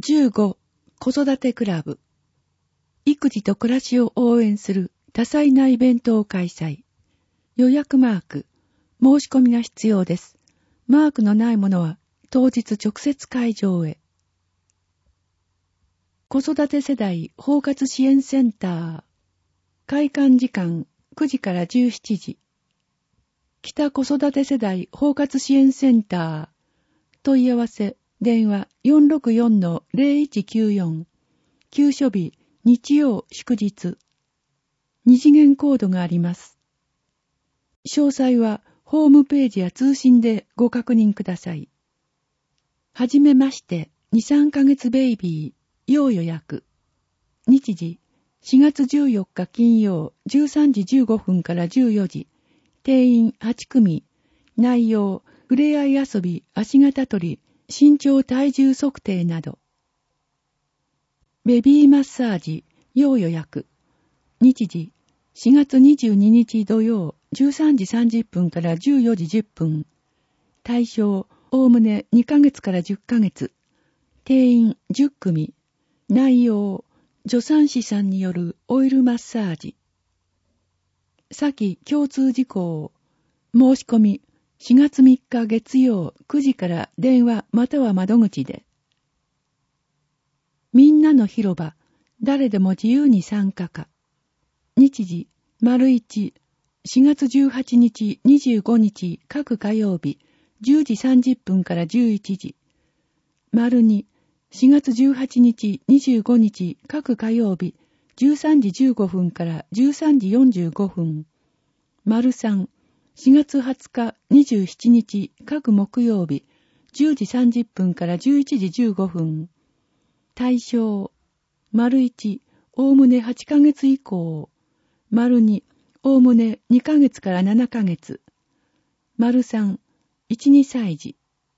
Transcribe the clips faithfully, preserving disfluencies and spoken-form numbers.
じゅうご、子育てクラブ。育児と暮らしを応援する多彩なイベントを開催。予約マーク。申し込みが必要です。マークのないものは当日直接会場へ。子育て世代包括支援センター。開館時間くじからじゅうしちじ。北子育て世代包括支援センター。問い合わせ電話 よんろくよんのゼロいちきゅうよん。休所日日曜祝日。二次元コードがあります。詳細はホームページや通信でご確認ください。はじめまして、に、さんかげつベイビー、要予約。日時、しがつじゅうよっか金曜、じゅうさんじじゅうごふんからじゅうよじ。定員はちくみ。内容、ふれあい遊び、足型取り、身長体重測定など。ベビーマッサージ、要予約。日時、しがつにじゅうににち土曜、じゅうさんじさんじゅっぷんからじゅうよじじゅっぷん。対象、おおむねにかげつからじゅっかげつ。定員じゅっくみ。内容、助産師さんによるオイルマッサージ。先共通事項。申し込み、しがつみっか月曜くじから電話または窓口で。みんなの広場、誰でも自由に参加か。日時、丸一、しがつじゅうはちにち、にじゅうごにち各火曜日、じゅうじさんじゅっぷんからじゅういちじ。丸二、しがつじゅうはちにち、にじゅうごにち各火曜日、じゅうさんじじゅうごふんからじゅうさんじよんじゅうごふん。丸三、しがつはつか、にじゅうしちにち各木曜日、じゅうじさんじゅっぷんからじゅういちじじゅうごふん。対象、丸一、おおむねはちかげつ以降。丸二、おおむねにかげつからななかげつ。丸三、いち、にさい児。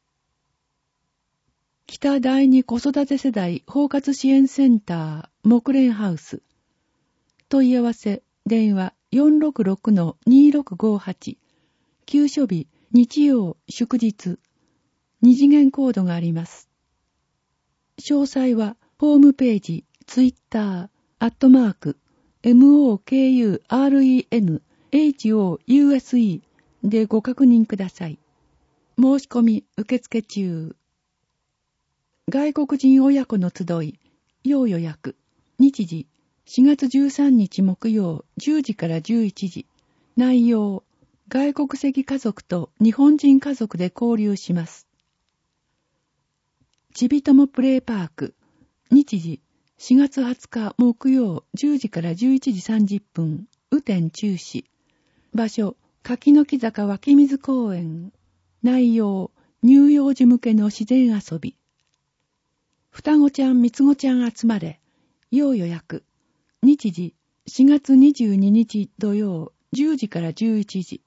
北第二子育て世代包括支援センター木蓮ハウス。問い合わせ電話 よんろくろくのにろくごはち。休所日日曜祝日。二次元コードがあります。詳細はホームページ、ツイッター、アットマーク、モクレンハウス でご確認ください。申し込み受付中。外国人親子の集い、要予約。日時、しがつじゅうさんにち木曜、じゅうじからじゅういちじ。内容、外国籍家族と日本人家族で交流します。ちびともプレイパーク。日時、しがつはつか木曜、じゅうじからじゅういちじさんじゅっぷん。雨天中止。場所、柿の木坂湧水公園。内容、乳幼児向けの自然遊び。双子ちゃん、三つ子ちゃん集まれ。要予約。日時、しがつにじゅうににち土曜、じゅうじからじゅういちじ。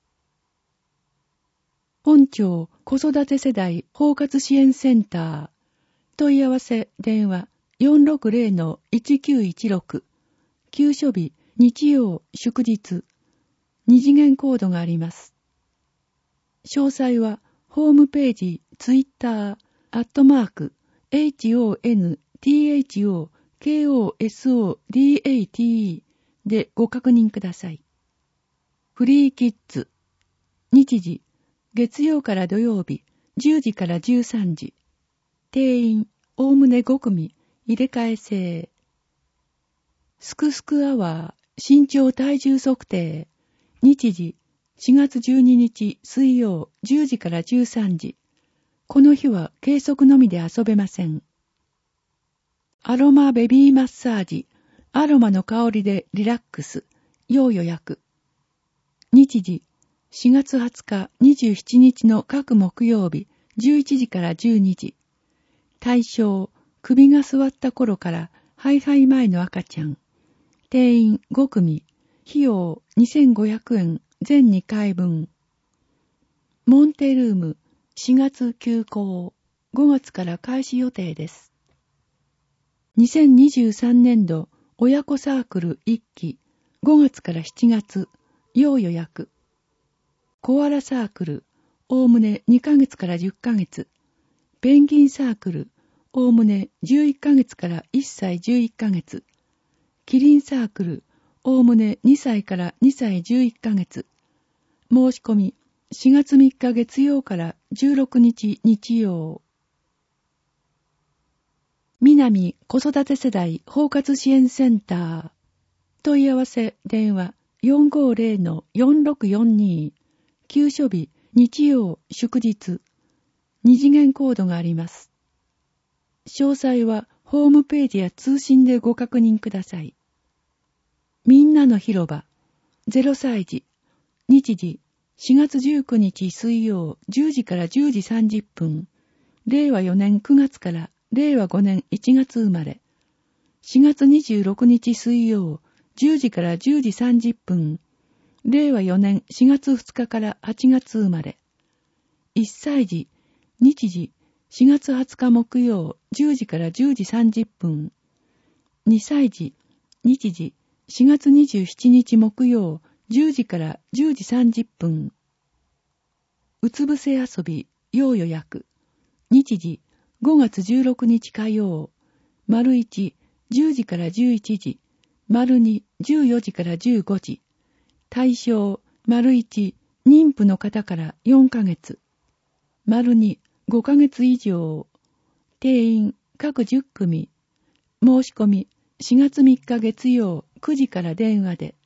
本町子育て世代包括支援センター。問い合わせ電話 よんろくゼロのいちきゅういちろく。休所日日曜祝日。二次元コードがあります。詳細はホームページ、ツイッター、アットマーク、ホントコスダテ でご確認ください。フリーキッズ。日時、月曜から土曜日、じゅうじからじゅうさんじ。定員、おおむねごくみ、入れ替え制。すくすくアワー、身長体重測定。日時、しがつじゅうににち水曜、じゅうじからじゅうさんじ。この日は計測のみで遊べません。アロマベビーマッサージ。アロマの香りでリラックス。要予約。日時、しがつはつか、にじゅうしちにちの各木曜日、じゅういちじからじゅうにじ。対象、首が座った頃からハイハイ前の赤ちゃん。定員ごくみ。費用にせんごひゃくえん、全にかいぶん。モンテルーム、しがつ休校。ごがつから開始予定です。にせんにじゅうさんねんど親子サークルいっき。ごがつからしちがつ。要予約。コアラサークル。おおむねにかげつからじゅっかげつ。ペンギンサークル。 おおむねじゅういっかげつからいっさいじゅういっかげつ。キリンサークル、おおむねにさいからにさいじゅういっかげつ。申し込み、しがつみっか月曜からじゅうろくにち日曜。南子育て世代包括支援センター。問い合わせ電話 よんごーぜろのよんろくよんに。休所日日曜祝日。二次元コードがあります。詳細はホームページや通信でご確認ください。みんなの広場ゼロさい児。日時しがつじゅうくにち水曜じゅうじからじゅうじさんじゅっぷん。れいわよねんくがつかられいわごねんいちがつ生まれ。しがつにじゅうろくにち水曜じゅうじからじゅうじさんじゅっぷん。れいわよねんしがつふつかからはちがつ生まれ。いっさい児。日時しがつはつか木曜じゅうじからじゅうじさんじゅっぷん。にさい児。日時しがつにじゅうしちにち木曜じゅうじからじゅうじさんじゅっぷん。うつ伏せ遊び要予約。日時ごがつじゅうろくにち火曜。丸いち、じゅうじからじゅういちじ。丸に、じゅうよじからじゅうごじ。対象、丸いち、妊婦の方からよんかげつ。丸に、ごかげつ以上。定員、各じゅっくみ。申し込み、しがつみっか月曜くじから電話で。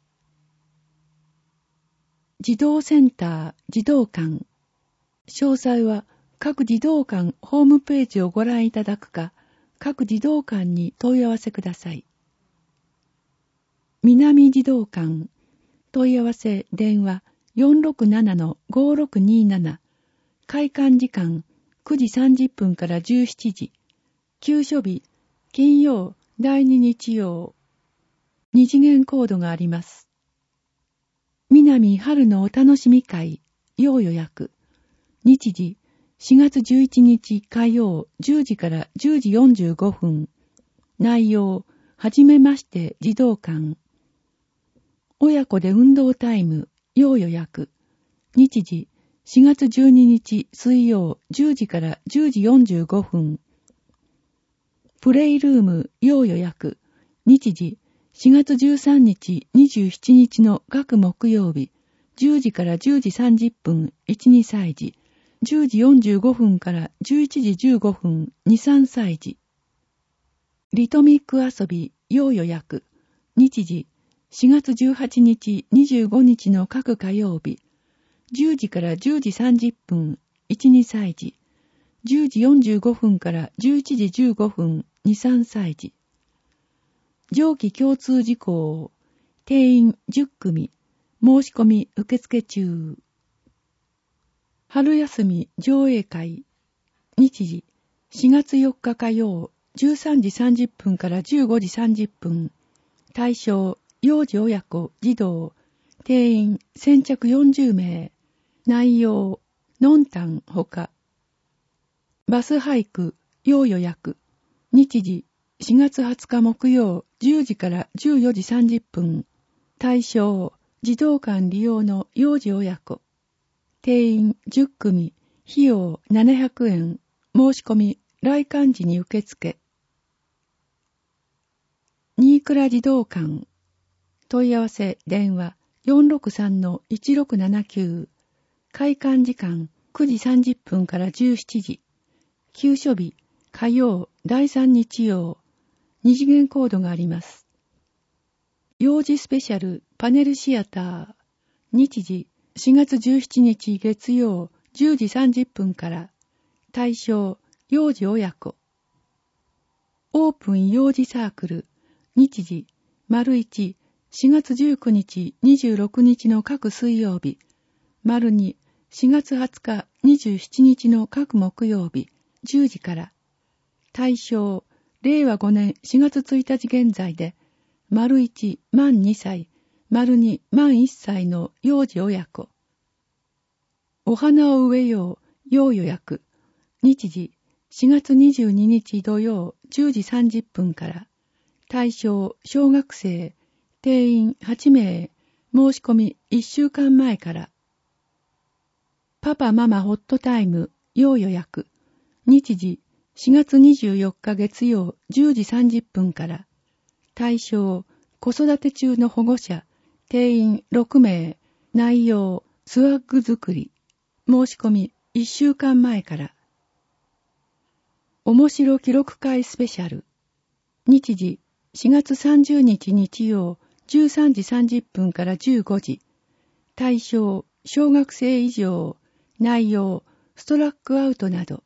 児童センター、児童館。詳細は、各児童館ホームページをご覧いただくか、各児童館に問い合わせください。南児童館。問い合わせ電話 よんろくななのごろくになな。開館時間くじさんじゅっぷんからじゅうしちじ。休所日金曜だいに日曜。二次元コードがあります。南春のお楽しみ会要予約。日時しがつじゅういちにち火曜じゅうじからじゅうじよんじゅうごふん。内容はじめまして児童館。親子で運動タイム要予約。日時しがつじゅうににち水曜じゅうじからじゅうじよんじゅうごふん。プレイルーム要予約。日時しがつじゅうさんにちにじゅうしちにちの各木曜日じゅうじからじゅうじさんじゅっぷんいち、にさい児。じゅうじよんじゅうごふんからじゅういちじじゅうごふんに、さんさい児。リトミック遊び要予約。日時しがつじゅうはちにちにじゅうごにちの各火曜日じゅうじからじゅうじさんじゅっぷんいち、にさい児。じゅうじよんじゅうごふんからじゅういちじじゅうごふんに、さんさい児。上記共通事項。定員じゅっくみ。申し込み受付中。春休み上映会。日時しがつよっか火曜じゅうさんじさんじゅっぷんからじゅうごじさんじゅっぷん。対象幼児親子児童。定員先着よんじゅうめい。内容ノンタンほか。バスハイク要予約。日時しがつはつか木曜じゅうじからじゅうよじさんじゅっぷん。対象児童館利用の幼児親子。定員じゅっくみ。費用ななひゃくえん。申し込み来館時に受付。新倉児童館。問い合わせ電話 よんろくさんのいちろくななきゅう。開館時間くじさんじゅっぷんからじゅうしちじ。休所日火曜だいさん日曜。二次元コードがあります。幼児スペシャルパネルシアター。日時しがつじゅうしちにち月曜じゅうじさんじゅっぷんから。対象幼児親子。オープン幼児サークル。日時丸いち、しがつじゅうくにちにじゅうろくにちの各水曜日。丸に、しがつはつかにじゅうしちにちの各木曜日じゅうじから。対象れいわごねんしがつついたち現在で、丸いち満にさい、丸に満いっさいの幼児親子。お花を植えよう要予約。日時しがつにじゅうににち土曜じゅうじさんじゅっぷんから。対象小学生。定員はちめい。申し込みいっしゅうかんまえから。パパママホットタイム要予約。日時しがつにじゅうよっか月曜じゅうじさんじゅっぷんから、対象、子育て中の保護者、定員ろくめい、内容、スワッグ作り、申し込みいっしゅうかんまえから。面白記録会スペシャル。日時、しがつさんじゅうにち日曜、じゅうさんじさんじゅっぷんからじゅうごじ。対象、小学生以上、内容、ストラックアウトなど。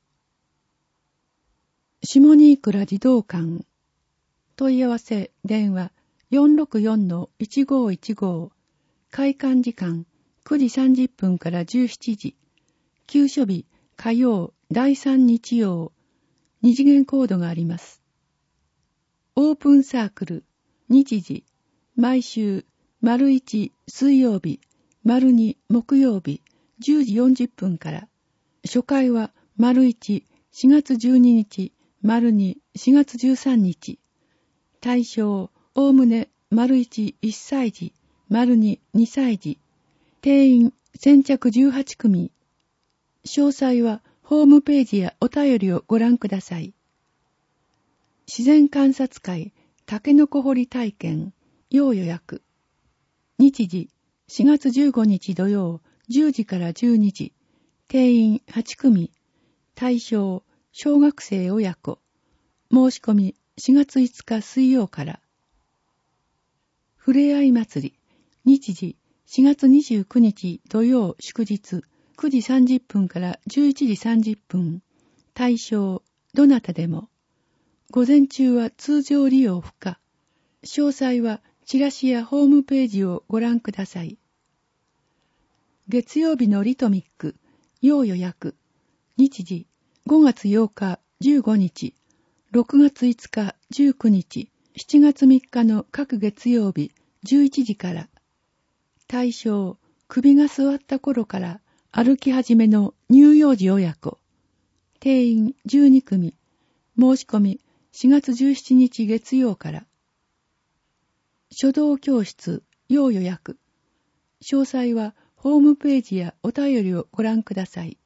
下新倉児童館。問い合わせ、電話、よんろくよんのいちごいちご。開館時間、くじさんじゅっぷんからじゅうしちじ。休所日、火曜、だいさん日曜。二次元コードがあります。オープンサークル、日時、毎週、丸一水曜日、丸二木曜日、じゅうじよんじゅっぷんから。初回は、丸一しがつじゅうににち、丸二しがつじゅうさんにち。対象、おおむね、丸一いっさい児、丸二にさい児。定員、先着じゅうはちくみ。詳細は、ホームページやお便りをご覧ください。自然観察会、タケノコ掘り体験、要予約。日時、しがつじゅうごにち土曜、じゅうじからじゅうにじ。定員はちくみ。対象、小学生親子。申し込みしがついつか水曜から。ふれあい祭り。日時、しがつにじゅうくにち土曜祝日。くじさんじゅっぷんからじゅういちじさんじゅっぷん。対象、どなたでも。午前中は通常利用不可。詳細はチラシやホームページをご覧ください。月曜日のリトミック、要予約。日時、ごがつようかじゅうごにち、ろくがついつかじゅうくにち、しちがつみっかの各月曜日じゅういちじから。対象、首が座った頃から歩き始めの乳幼児親子。定員じゅうにくみ。申し込みしがつじゅうしちにち月曜から。書道教室、要予約。詳細はホームページやお便りをご覧ください。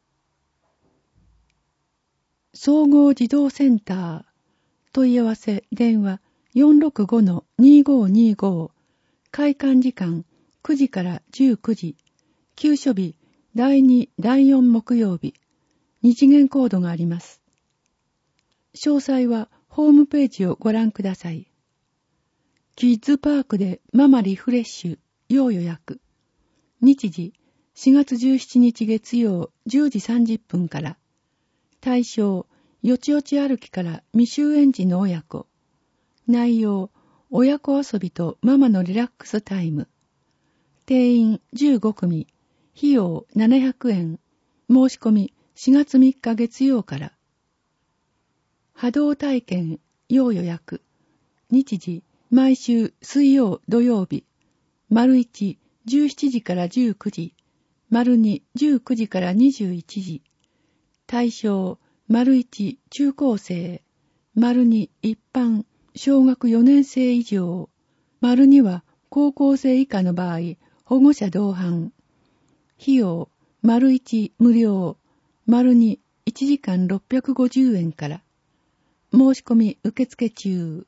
総合児童センター。問い合わせ電話 よんろくごのにごにご。開館時間くじからじゅうくじ。休所日だいに、だいよん木曜日。二次元コードがあります。詳細はホームページをご覧ください。キッズパークでママリフレッシュ、要予約。日時、しがつじゅうしちにち月曜じゅうじさんじゅっぷんから。対象、よちよち歩きから未就園児の親子。内容、親子遊びとママのリラックスタイム。定員じゅうごくみ。費用ななひゃくえん。申し込みしがつみっか月曜から。波動体験、要予約。日時、毎週水曜土曜日。丸一、じゅうしちじからじゅうくじ。丸二、じゅうくじからにじゅういちじ。対象、丸一、中高生。丸二、一般、小学よねん生以上。丸二は高校生以下の場合、保護者同伴。費用、丸一、無料。丸二、いちじかんろっぴゃくごじゅうえんから。申し込み受付中。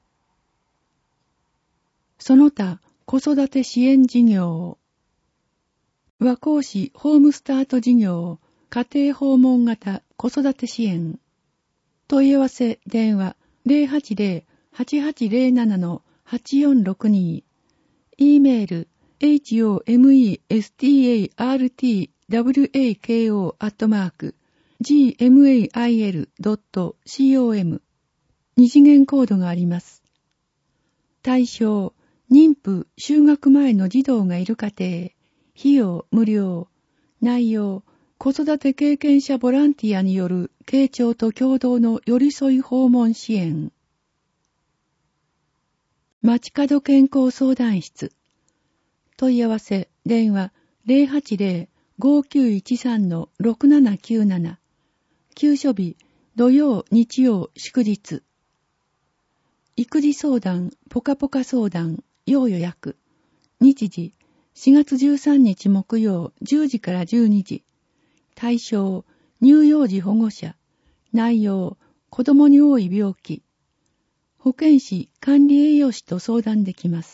その他、子育て支援事業。和光市ホームスタート事業、家庭訪問型子育て支援。問い合わせ電話 ゼロはちゼロ はちはちゼロなな はちよんろくに。e メール ホメスタートワーク アットマーク ジーエムエーアイエル ドット コム。二次元コードがあります。対象、妊婦、就学前の児童がいる家庭。費用無料。内容、子育て経験者ボランティアによる傾聴と共同の寄り添い訪問支援。街角健康相談室。問い合わせ電話 ゼロはちゼロ ごきゅういちさん ろくななきゅうなな。休所日土曜日曜祝日。育児相談ポカポカ相談要予約。日時しがつじゅうさんにち木曜じゅうじからじゅうにじ。対象乳幼児保護者。内容子供に多い病気、保健師管理栄養士と相談できます。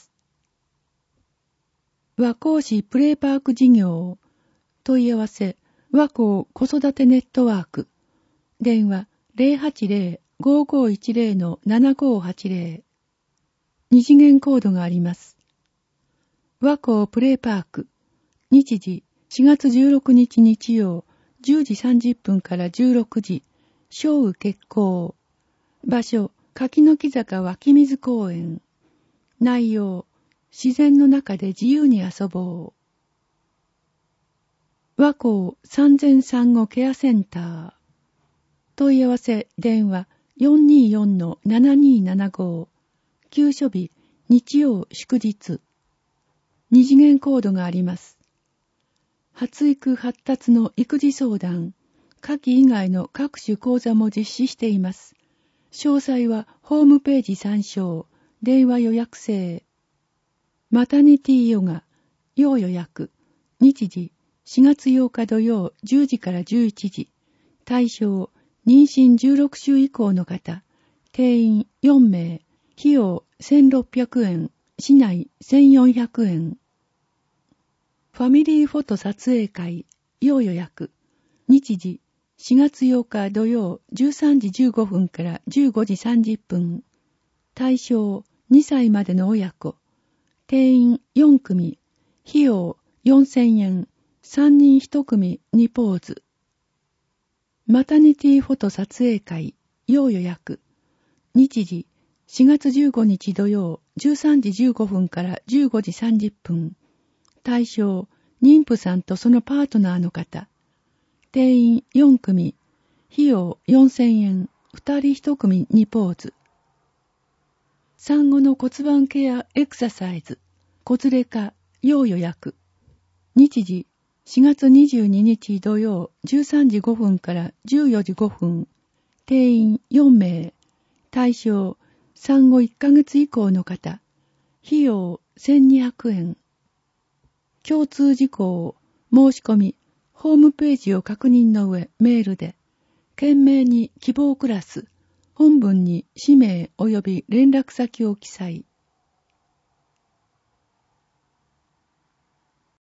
和光市プレイパーク事業、問い合わせ、和光子育てネットワーク、電話 ゼロはちゼロ ごーごーいちゼロ のななごーはちゼロ、二次元コードがあります。和光プレイパーク、日時しがつじゅうろくにち日曜、じゅうじさんじゅっぷんからじゅうろくじ、小雨決行。場所、柿の木坂湧水公園。内容、自然の中で自由に遊ぼう。和光産前産後ケアセンター。問い合わせ電話 よんにーよんのななにーななご、休所日日曜祝日。二次元コードがあります。発育発達の育児相談、夏季以外の各種講座も実施しています。詳細はホームページ参照、電話予約制。マタニティヨガ、要予約、日時しがつようか土曜じゅうじからじゅういちじ、対象妊娠じゅうろくしゅう以降の方、定員よんめい、費用せんろっぴゃくえん、市内せんよんひゃくえん。ファミリーフォト撮影会、要予約、日時しがつようか土曜じゅうさんじじゅうごふんからじゅうごじさんじゅっぷん、対象にさいまでの親子、定員よんくみ、費用よんせんえん、さんにんいちくみにポーズ。マタニティフォト撮影会、要予約、日時しがつじゅうごにち土曜じゅうさんじじゅうごふんからじゅうごじさんじゅっぷん、対象妊婦さんとそのパートナーの方、定員よんくみ、費用よんせんえん、ふたりいちくみにポーズ。産後の骨盤ケアエクササイズ、骨齢化、要予約、日時しがつにじゅうににち土曜じゅうさんじごふんからじゅうよじごふん、定員よんめい、対象産後いっかげつ以降の方、費用せんにひゃくえん。共通事項、申し込み、ホームページを確認の上メールで、懸命に希望クラス、本文に氏名及び連絡先を記載。